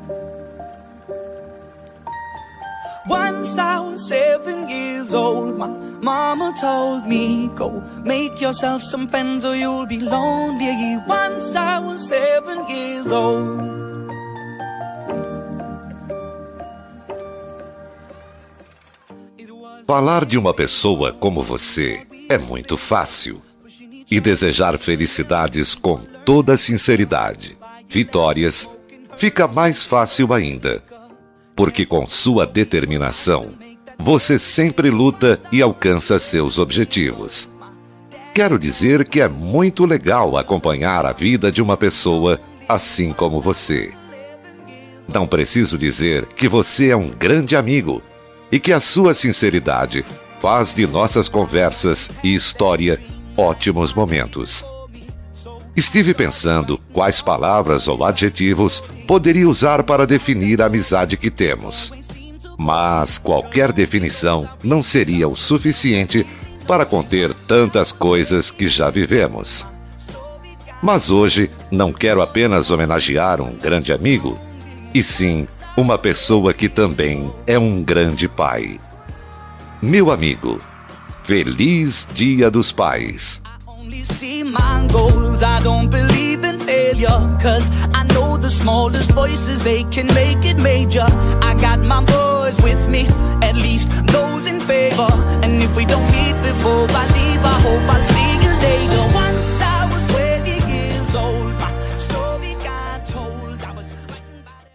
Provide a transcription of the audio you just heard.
Once I was 7 years old, my mama told me, go make yourself some friends or you'll be lonely. Once I was 7 years old. Falar de uma pessoa como você é muito fácil. E desejar felicidades com toda sinceridade, vitórias, fica mais fácil ainda. Porque com sua determinação, você sempre luta e alcança seus objetivos. Quero dizer que é muito legal acompanhar a vida de uma pessoa assim como você. Não preciso dizer que você é um grande amigo e que a sua sinceridade faz de nossas conversas e história ótimos momentos. Estive pensando quais palavras ou adjetivos poderia usar para definir a amizade que temos. Mas qualquer definição não seria o suficiente para conter tantas coisas que já vivemos. Mas hoje não quero apenas homenagear um grande amigo, e sim uma pessoa que também é um grande pai. Meu amigo, feliz Dia dos Pais! See my goals, I don't believe in failure, cause I know the smallest voices, they can make it major. I got my boys with me, at least those in favor. And if we don't meet before I